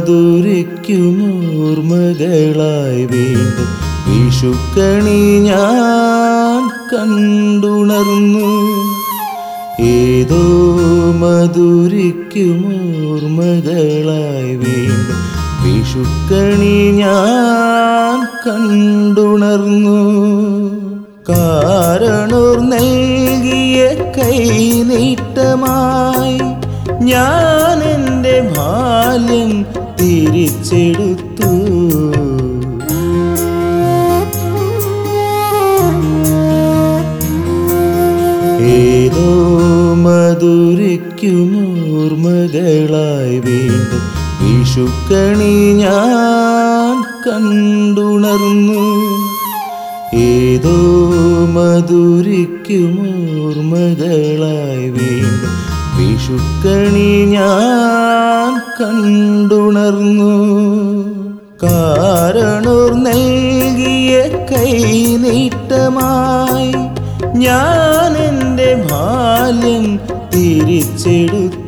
മധുരിക്കുമോർമകളായി വീണ്ടും വിഷുക്കണി ഞാൻ കണ്ടുണർന്നു. ഏതോ മധുരിക്കുമോർമകളായി വീണ്ടും വിഷുക്കണി ഞാൻ കണ്ടുണർന്നു. കാരണോർ നൽകിയ കൈനീട്ടമായി ഞാൻ എൻ്റെ ബാല്യം തിരിച്ചെടുത്തു. ഏതോ മധുരിക്കുമോർമകളായി വീണ്ടും വിഷുക്കണി ഞാൻ കണ്ടുണർന്നു. ഏതോ മധുരിക്കുമോർമകളായി വീണ്ടും വിഷുക്കണി ഞാൻ കണ്ടുണർന്നു. കാരണോർ നൽകിയ കൈനീട്ടമായി ഞാൻ എൻ്റെ ബാല്യം തിരിച്ചെടുത്തു.